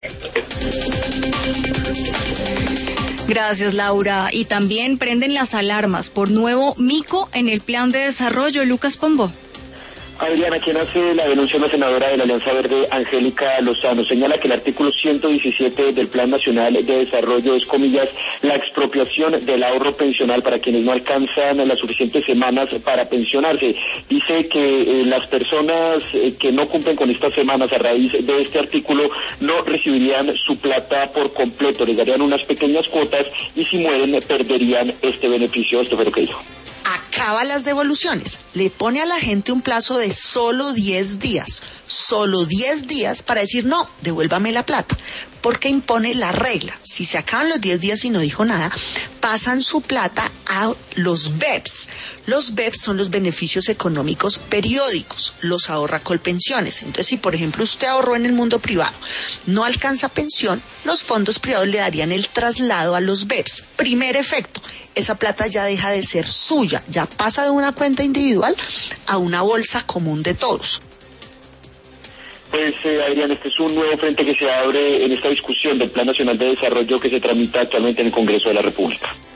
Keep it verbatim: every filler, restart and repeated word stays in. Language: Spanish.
Gracias, Laura. Y también prenden las alarmas por nuevo mico en el plan de desarrollo. Lucas Pombo. Adriana, quien hace la denuncia, la senadora de la Alianza Verde, Angélica Lozano, señala que el artículo ciento diecisiete del Plan Nacional de Desarrollo es, comillas, la expropiación del ahorro pensional para quienes no alcanzan las suficientes semanas para pensionarse. Dice que eh, las personas eh, que no cumplen con estas semanas a raíz de este artículo no recibirían su plata por completo, les darían unas pequeñas cuotas y si mueren perderían este beneficio. Esto fue lo que dijo. Acaba las devoluciones, le pone a la gente un plazo de solo diez días, solo diez días para decir no, devuélvame la plata, porque impone la regla. Si se acaban los diez días y no dijo nada, pasan su plata a los B E P S. Los B E P S son los beneficios económicos periódicos, los ahorra Colpensiones. Entonces, si por ejemplo usted ahorró en el mundo privado, no alcanza pensión, los fondos privados le darían el traslado a los B E P S. Primer efecto, esa plata ya deja de ser suya, ya pasa de una cuenta individual a una bolsa común de todos. Pues, eh, Adrián, este es un nuevo frente que se abre en esta discusión del Plan Nacional de Desarrollo que se tramita actualmente en el Congreso de la República.